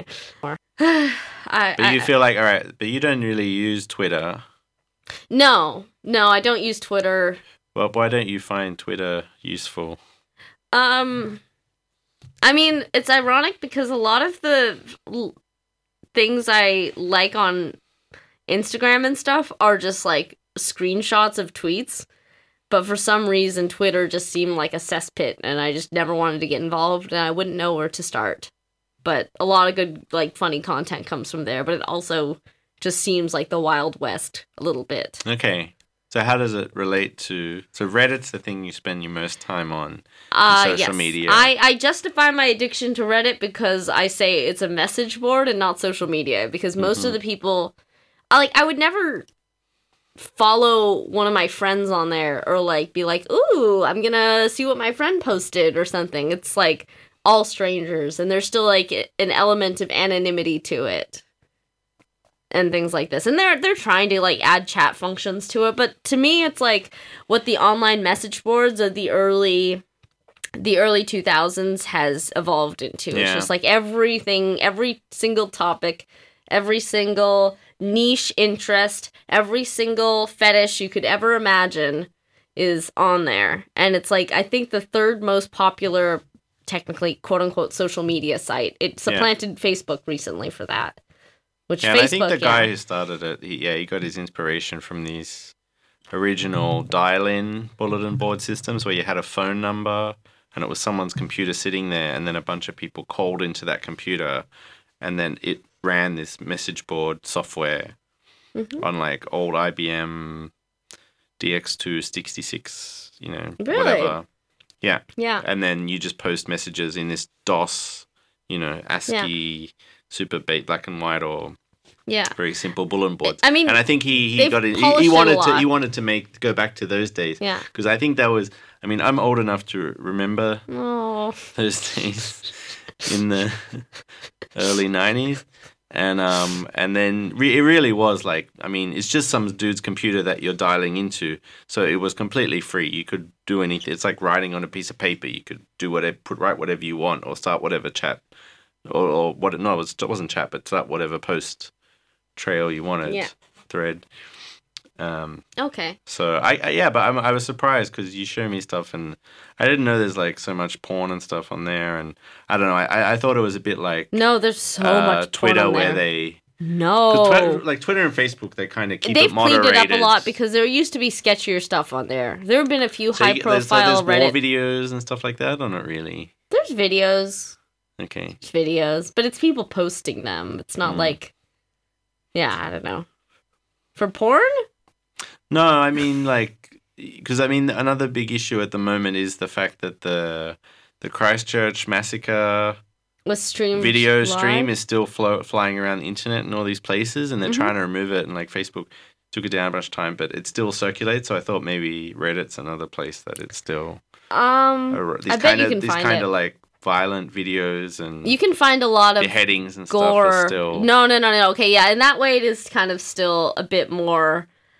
I, But you I- feel like, all right, but you don't really use Twitter. no, no, I don't use Twitter. Well, why don't you find Twitter useful? Um, I mean, it's ironic because a lot of the l- things I like on Instagram and stuff are just like screenshots of tweets. But for some reason, Twitter just seemed like a cesspit, and I just never wanted to get involved, and I wouldn't know where to start. But a lot of good, like, funny content comes from there, but it also just seems like the Wild West a little bit. Okay. So how does it relate to... So Reddit's the thing you spend your most time on. Uh, social yes. media. I, I justify my addiction to Reddit because I say it's a message board and not social media, because most Mm-hmm. of the people... I, like, I would never follow one of my friends on there or like be like, ooh, I'm gonna see what my friend posted or something. It's like all strangers, and there's still like an element of anonymity to it and things like this. And they're they're trying to like add chat functions to it, but to me it's like what the online message boards of the early the early two thousands has evolved into. It's Yeah. just like everything, every single topic, every single niche interest, every single fetish you could ever imagine is on there. And it's like, I think the third most popular, technically, quote unquote, social media site. It supplanted Facebook recently for that. Which Yeah, and Facebook, I think the guy yeah. who started it, he, yeah, he got his inspiration from these original dial-in bulletin board systems where you had a phone number and it was someone's computer sitting there, and then a bunch of people called into that computer, and then it ran this message board software Mhm. on like old I B M D X two sixty-six, you know, Really? whatever. Yeah. Yeah. And then you just post messages in this DOS, you know, ASCII, super bait black and white, or Yeah. very simple bulletin boards. I mean, and I think he, he they've got it. He, polished he it a wanted to lot. he wanted to make go back to those days. Yeah. Because I think that was. I mean, I'm old enough to remember Oh. those days in the early nineties. And um and then re- it really was like, I mean, it's just some dude's computer that you're dialing into, so it was completely free. You could do anything. It's like writing on a piece of paper. You could do whatever, put write whatever you want, or start whatever chat, or, or what? No, it, was, it wasn't chat, but start whatever post trail you wanted, Yeah. thread. Um. Okay. So I, I yeah, but I'm, I was surprised because you show me stuff, and I didn't know there's like so much porn and stuff on there, and I don't know. I I thought it was a bit like No, there's so uh, much porn Twitter on where there. they No. 'cause Twitter, like Twitter and Facebook, they kind of keep They've it moderated. cleaned it up a lot because there used to be sketchier stuff on there. There have been a few So you- there's, so high-profile there's more Reddit. videos and stuff like that, or not really? There's videos, Okay. There's videos, but it's people posting them. It's not Mm. like, yeah, I don't know. For porn? No, I mean like, because I mean another big issue at the moment is the fact that the the Christchurch massacre Was streamed video live? stream is still flo- flying around the internet and all these places, and they're Mhm. trying to remove it, and like Facebook took it down a bunch of time, but it still circulates. So I thought maybe Reddit's another place that it's still Um, uh, these I bet kind you of can these find kind it. of like violent videos and You can find a lot of beheadings and stuff are gore. still No, no, no, no. Okay, yeah. In that way, it is kind of still a bit more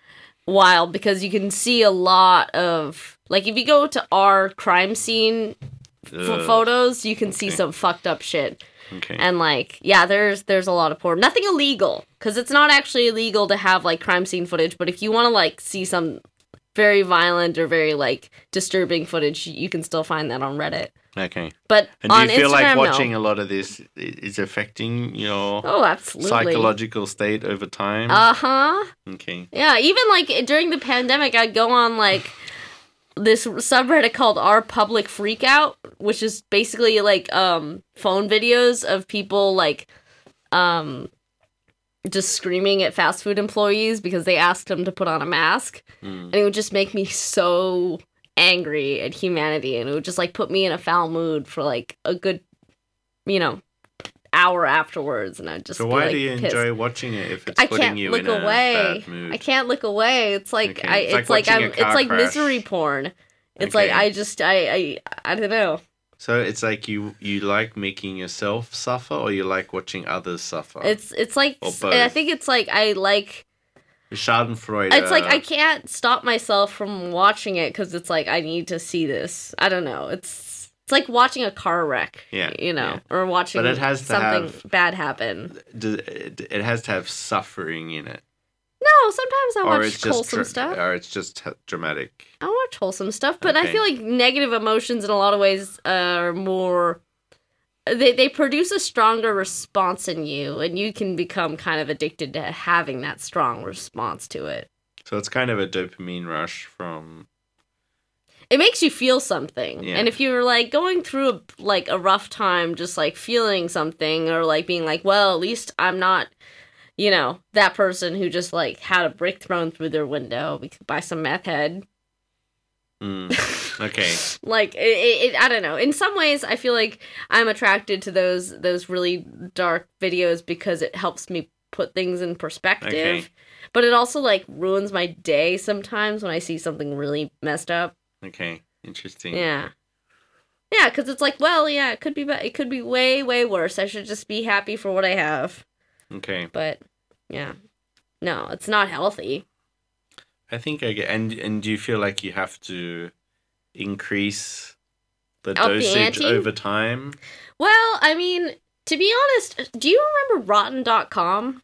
wild because you can see a lot of, like, if you go to our crime scene f- Ugh. photos, you can see Okay. some fucked up shit. Okay. And, like, yeah, there's there's a lot of porn. Nothing illegal, because it's not actually illegal to have, like, crime scene footage, but if you want to, like, see some very violent or very, like, disturbing footage, you can still find that on Reddit. Okay. But And do on you feel Instagram, like no. watching a lot of this i- is affecting your Oh, absolutely. psychological state over time? Uh-huh. Okay. Yeah, even, like, during the pandemic, I'd go on, like, this subreddit called Our Public Freakout, which is basically, like, um, phone videos of people, like, um, just screaming at fast food employees because they asked them to put on a mask. Mm. And it would just make me so angry at humanity, and it would just, like, put me in a foul mood for, like, a good, you know, hour afterwards, and I'd just So be, why like, do you pissed. enjoy watching it if it's I putting can't you look in a away. bad mood? I can't look away. It's like Okay. I. It's It's, like like, I'm. watching a car It's like crash. misery porn. It's like Okay. I just I I I don't know. So it's like you you like making yourself suffer, or you like watching others suffer. It's it's like Or I both. think it's like I like. Schadenfreude. It's like I can't stop myself from watching it because it's like I need to see this. I don't know. It's it's like watching a car wreck. Yeah, You know, yeah. or watching But it has to something have- bad happen. Does- It it has to have suffering in it, No, sometimes I or watch it's just wholesome dra- stuff. or it's just h- dramatic. I watch wholesome stuff, but I Okay. feel like negative emotions in a lot of ways are more. They they produce a stronger response in you, and you can become kind of addicted to having that strong response to it. So it's kind of a dopamine rush from. It makes you feel something, Yeah. and if you're like going through a, like a rough time, just like feeling something, or like being like, well, at least I'm not, you know, that person who just like had a brick thrown through their window by some meth head. Mm, okay. Like it, it, it, I don't know. In some ways, I feel like I'm attracted to those those really dark videos because it helps me put things in perspective. Okay. But it also like ruins my day sometimes when I see something really messed up. Okay. Interesting. Yeah, yeah, because it's like, well, yeah, it could be, be- it could be way, way worse. I should just be happy for what I have. Okay. But yeah, no, it's not healthy. I think I get. And and do you feel like you have to increase the Up the dosage ante? over time? Well, I mean, to be honest, do you remember rotten dot com?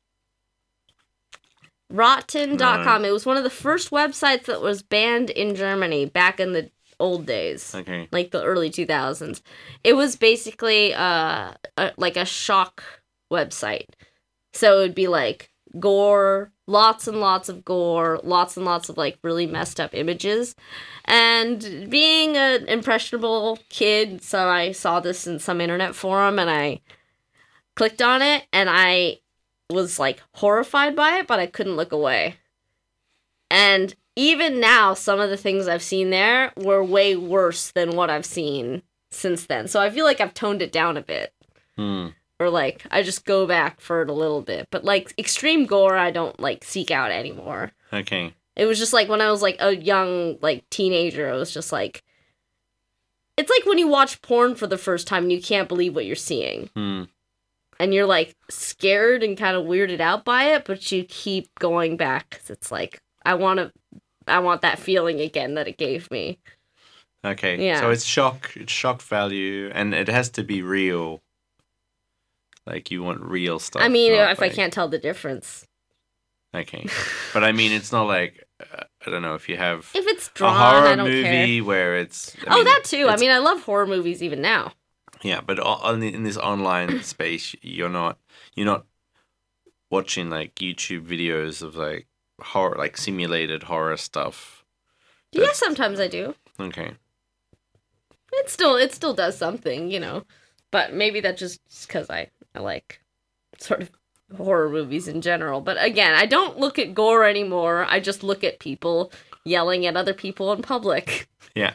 rotten dot com. It was one of the first websites that was banned in Germany back in the old days, Okay. like the early two thousands. It was basically uh, a, like a shock website. So it would be like gore, lots and lots of gore, lots and lots of like really messed up images. And being an impressionable kid, so I saw this in some internet forum and I clicked on it and I was like horrified by it, but I couldn't look away. And even now, some of the things I've seen there were way worse than what I've seen since then. So I feel like I've toned it down a bit. Hmm. Or like I just go back for it a little bit. But like extreme gore I don't like seek out anymore. Okay. It was just like when I was like a young like teenager, it was just like it's like when you watch porn for the first time and you can't believe what you're seeing. Hmm. And you're like scared and kind of weirded out by it, but you keep going back 'cause it's like I want to I want that feeling again that it gave me. Okay. Yeah. So it's shock. It's shock value, and it has to be real. Like you want real stuff. I mean, not if I like- can't tell the difference. Okay. But I mean, it's not like uh, I don't know if you have If it's a drawn, horror I don't movie care. where it's. I Oh, mean, that too. I it's- mean, I love horror movies even now. Yeah, but o- on the, in this online space, you're not you're not watching like YouTube videos of like horror, like simulated horror stuff. Yeah, That's- sometimes I do. Okay. It still it still does something, you know. But maybe that's just because I, I like sort of horror movies in general. But again, I don't look at gore anymore. I just look at people yelling at other people in public. Yeah.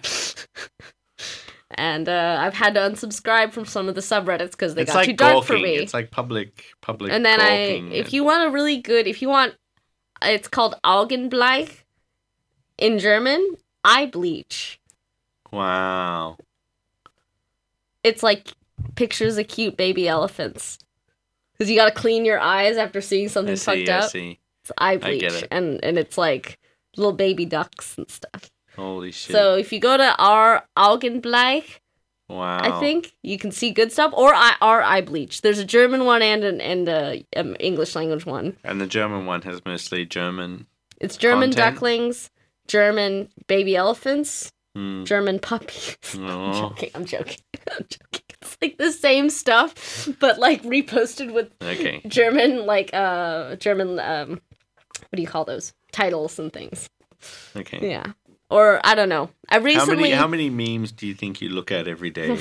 And uh, I've had to unsubscribe from some of the subreddits because they It's got like too dark for gawking. me. It's like public public. And then gawking. I, if you want a really good, if you want, it's called Augenbleich in German, eye bleach. Wow. It's like pictures of cute baby elephants. Because you gotta clean your eyes after seeing something I see. fucked I up. see. It's eye get bleach. it. And, and it's like, little baby ducks and stuff. Holy shit. So if you go to our Augenbleich, wow. I think you can see good stuff, or I, our eye bleach. There's a German one and an and a um, English language one. And the German one has mostly German. It's German content? ducklings, German baby elephants, Hmm. German puppies. I'm Oh. joking. I'm joking. I'm joking. It's like the same stuff, but like reposted with Okay. German, like uh, German. Um, what do you call those titles and things? Okay. Yeah. Or I don't know. I How recently. many how many memes do you think you look at every day?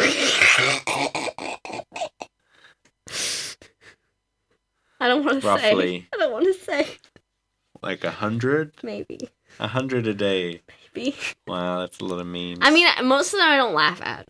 I don't want to say. Roughly. I don't want to say. Like a hundred? Maybe. A hundred a day. Maybe. Wow, that's a lot of memes. I mean, most of them I don't laugh at.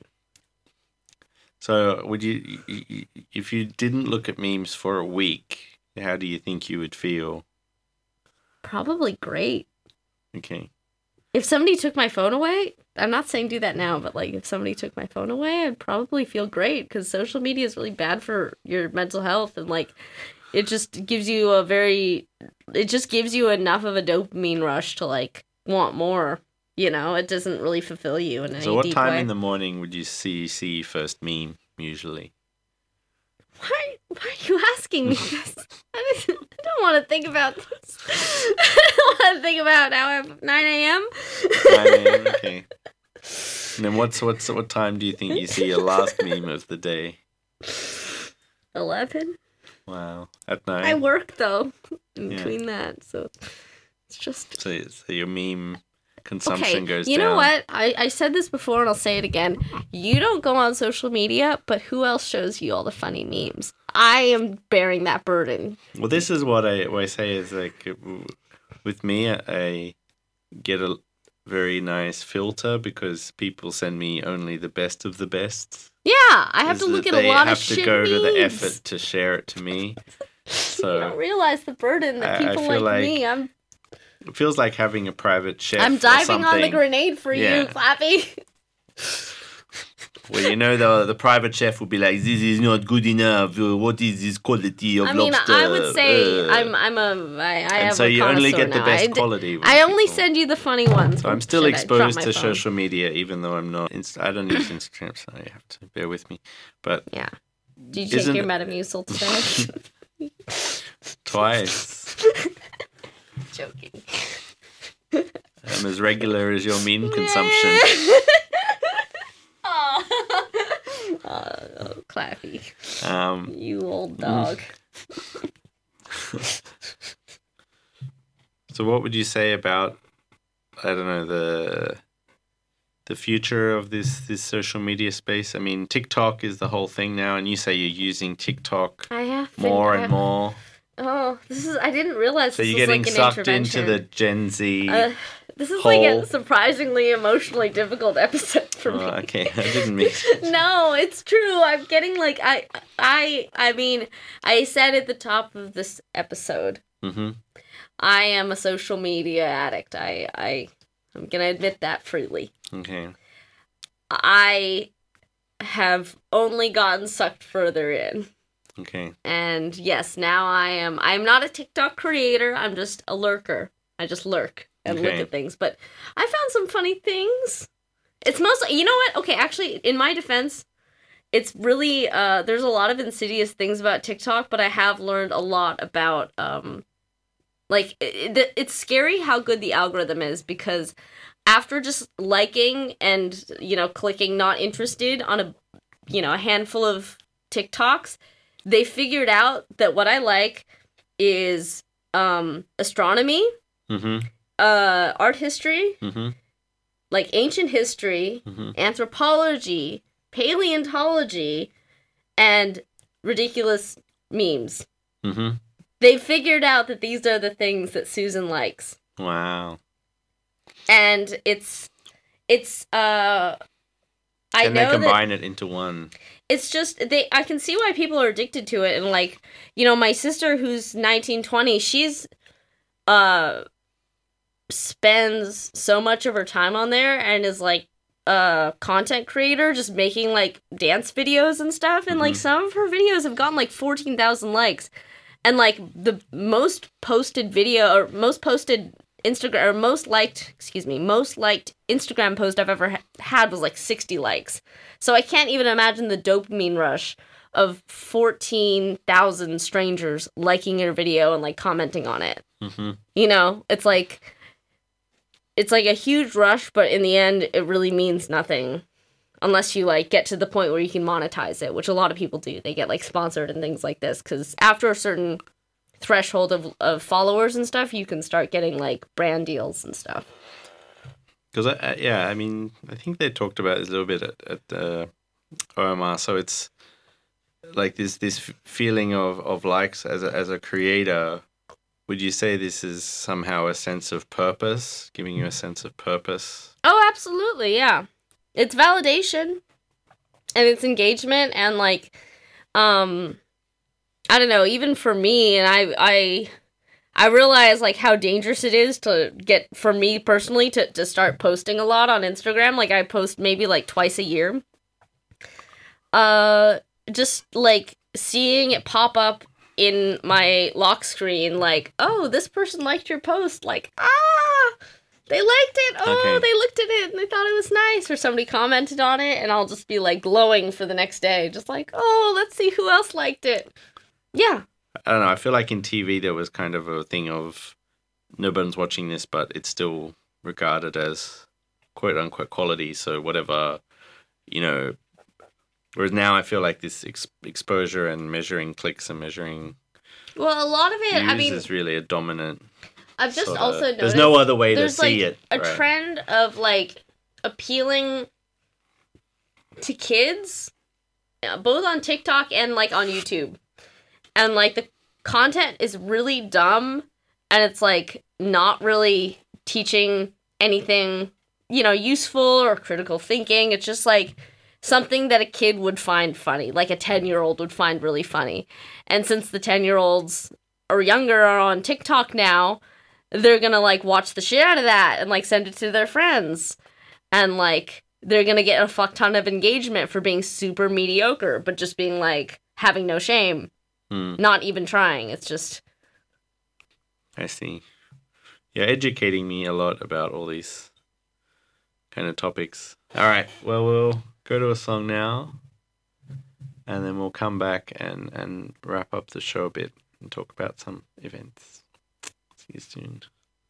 So would you, if you didn't look at memes for a week, how do you think you would feel? Probably great. Okay. If somebody took my phone away, I'm not saying do that now, but like if somebody took my phone away, I'd probably feel great because social media is really bad for your mental health and like it just gives you a very, it just gives you enough of a dopamine rush to like want more. You know, it doesn't really fulfill you in any So what deep time way. in the morning would you see see first meme usually? Why, why are you asking me this? I don't, I don't want to think about this. I don't want to think about how I'm nine a.m. nine a.m. Okay. And then what's what's what time do you think you see your last meme of the day? eleven. Wow. At night. I work, though, in Yeah. between that, so it's just... So, so your meme consumption Okay, goes you down. know what? I, I said this before and I'll say it again. You don't go on social media, but who else shows you all the funny memes? I am bearing that burden. Well, this is what I, what I say is like, with me, I get a very nice filter because people send me only the best of the best. Yeah, I have Is to look that at a lot They of have shit to go to the memes. effort to share it to me. You So don't realize the burden that I- I people feel like, like me. I'm it feels like having a private chef. I'm or diving on the something. grenade for Yeah. you, Clappy. Well, you know, the the private chef will be like, "This is not good enough. Uh, What is this quality of I mean, lobster?" I would say Uh, I'm I'm a I, I and have so a you only connoisseur get the now. best I d- quality. with I only people. send you the funny ones. So I'm still Shit, I dropped exposed my to phone. social media, even though I'm not. Inst- I don't use Instagram, so you have to bear with me. But Yeah. Do you take Isn't- your Metamucil today? twice, Joking. I'm as regular as your meme consumption. oh. oh, Clappy. Um, You old dog. so, what would you say about? I don't know the the future of this this social media space. I mean, TikTok is the whole thing now, and you say you're using TikTok I have been- more I and have- more. Oh, this is. I didn't realize So this you're was getting like an sucked intervention. into the Gen Z. Uh, this is whole- like a surprisingly emotionally difficult episode for me. Oh, okay, I didn't mean. No, it's true. I'm getting like I I I mean, I said at the top of this episode, Mm-hmm. I am a social media addict. I I I'm going to admit that freely. Okay. I have only gotten sucked further in. Okay. And yes, now I am I'm not a TikTok creator. I'm just a lurker. I just lurk and look Okay. at things, but I found some funny things. It's mostly, you know what? Okay, actually, in my defense, it's really uh there's a lot of insidious things about TikTok, but I have learned a lot about um like it, it, it's scary how good the algorithm is because after just liking and, you know, clicking not interested on a you know, a handful of TikToks, they figured out that what I like is um astronomy, Mm-hmm. uh art history, Mm-hmm. like ancient history, Mhm. anthropology, paleontology, and ridiculous memes. Mm-hmm. They figured out that these are the things that Susan likes. Wow. And it's it's uh I Can know they that combine it into one? it's just they I can see why people are addicted to it, and like, you know, my sister who's nineteen, twenty, she's uh spends so much of her time on there and is like a content creator, just making like dance videos and stuff, and like Mhm. some of her videos have gotten like fourteen thousand likes, and like the most posted video or most posted Instagram or most liked, excuse me, most liked Instagram post I've ever ha- had was like sixty likes. So I can't even imagine the dopamine rush of fourteen thousand strangers liking your video and like commenting on it. Mm-hmm. You know, it's like it's like a huge rush, but in the end it really means nothing unless you like get to the point where you can monetize it, which a lot of people do. They get like sponsored and things like this cuz after a certain threshold of, of followers and stuff, you can start getting like brand deals and stuff. Because I, I, yeah, I mean, I think they talked about it a little bit at, at uh, O M R. So it's like this this feeling of, of likes as a, as a creator. Would you say this is somehow a sense of purpose, giving you a sense of purpose? Oh, absolutely, yeah. It's validation and it's engagement and like, um. I don't know, even for me, and I I I realize like how dangerous it is to get, for me personally, to, to start posting a lot on Instagram. Like I post maybe like twice a year. Uh just like seeing it pop up in my lock screen, like, oh, this person liked your post, like, ah, they liked it, oh, Okay. they looked at it and they thought it was nice, or somebody commented on it, and I'll just be like glowing for the next day, just like, oh, let's see who else liked it. Yeah. I don't know. I feel like in T V there was kind of a thing of nobody's watching this, but it's still regarded as quote unquote quality. So whatever, you know. Whereas now I feel like this ex- exposure and measuring clicks and measuring Well, a lot of it, views I mean, is really a dominant. I've just sorta- also noticed There's no other way to there's see like it. a right? trend of like appealing to kids, uh, both on TikTok and like on YouTube. And, like, the content is really dumb, and it's, like, not really teaching anything, you know, useful or critical thinking. It's just, like, something that a kid would find funny, like a ten-year-old would find really funny. And since the ten-year-olds or younger are on TikTok now, they're gonna, like, watch the shit out of that and, like, send it to their friends. And, like, they're gonna get a fuck ton of engagement for being super mediocre, but just being, like, having no shame. Hmm. Not even trying. It's just... I see. Yeah, educating me a lot about all these kind of topics. All right. Well, we'll go to a song now, and then we'll come back and, and wrap up the show a bit and talk about some events. See you soon.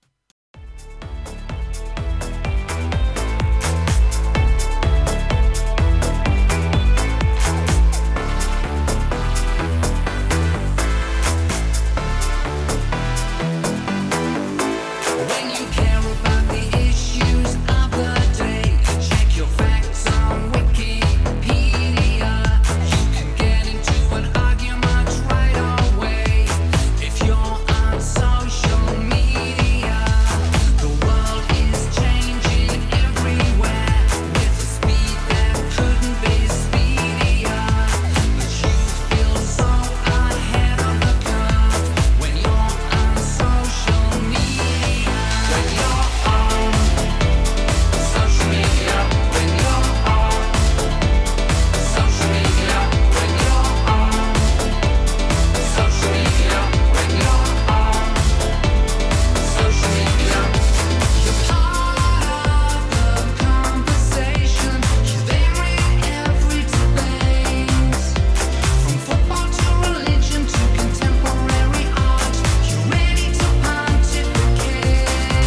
When you care about the issues of the day, check your facts on Wikipedia. You can get into an argument right away if you're on social media. The world is changing everywhere with a speed that couldn't be speedier. But you feel so ahead of the curve when you're on social media. When you're on social media, when you're on social media, when you're on social media, when you're on social media, you're part of the conversation. You're there in every debate, from football to religion to contemporary art. You're ready to pontificate.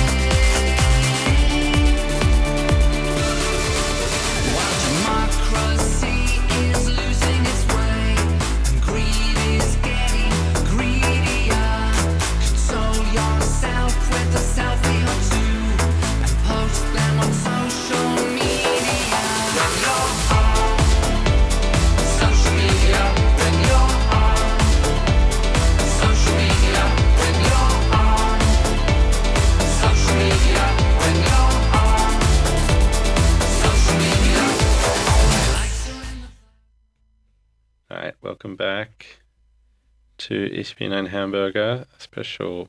While democracy is losing its way and greed is getting greedier, console yourself with a selfie or two and post them on social media. When you're on social media, when you're on social media, when you're on social media, when you're on social media. Likes are in the All right, welcome back to Ich bin ein Hamburger, a special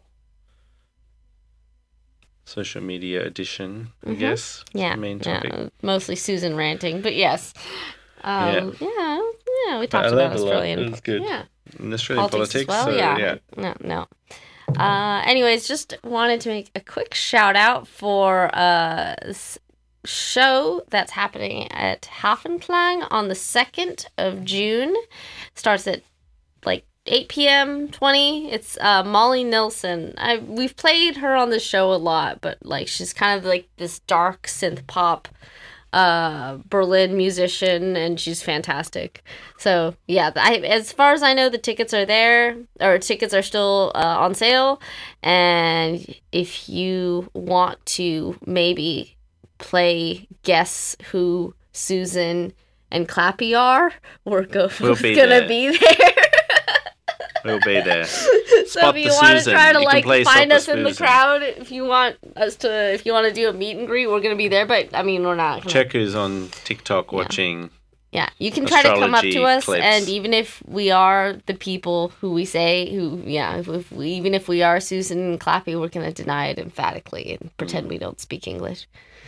social media edition, I Mhm. guess. Yeah, The main yeah, topic. mostly Susan ranting, but yes. Um, yeah. yeah, we I talked learned about a lot. Australian. It was good. Yeah, In Australian politics, politics, as well. so yeah. yeah. no, no. Uh, anyways, just wanted to make a quick shout out for a s- show that's happening at Hafenklang on the second of June. Starts at like eight p.m. twenty. It's uh, Molly Nilsson. I we've played her on the show a lot, but like she's kind of like this dark synth pop uh Berlin musician, and she's fantastic. So yeah, I, as far as I know, the tickets are there, or tickets are still uh, on sale. And if you want to maybe play Guess Who Susan and Clappy are, we're go- We'll be gonna there. be there. We'll be there. So Spot if you the want to Susan. try to You can like play find Spot us the in the Susan. crowd, if you want us to, if you want to do a meet and greet, we're gonna be there. But I mean, we're not. Check who's on TikTok watching. Yeah, you can try to come up to Astrology us, clips. and even if we are the people who we say, who yeah, if, if we, even if we are Susan and Clappy, we're gonna deny it emphatically and pretend Mm. we don't speak English.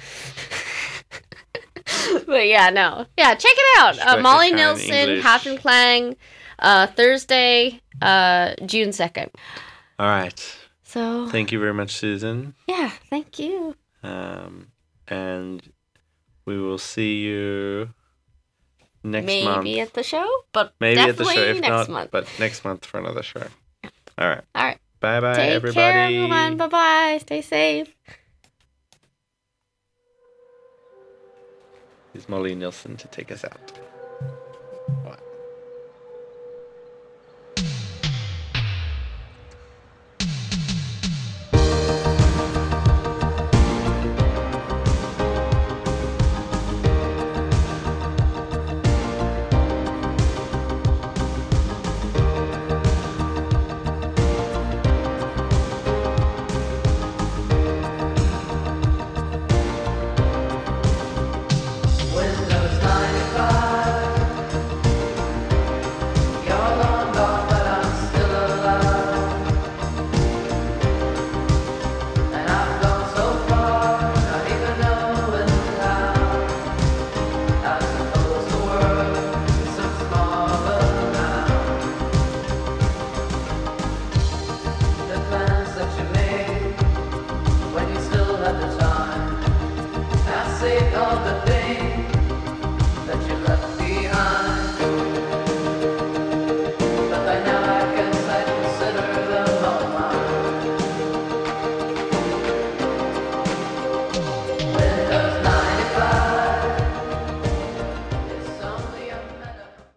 But yeah, no, yeah, check it out. Uh, Strike Molly a kind Nilsson, English. Hafenklang, uh, Thursday, uh, June second. All right. So Thank you very much, Susan. yeah, thank you. Um, and we will see you next Maybe month. at the show, but Maybe at the definitely show, if next not, month. but next month for another show. All right. All right, Bye bye, take everybody. care, everyone. Bye bye. Stay safe. Here's Molly Nilsson to take us out.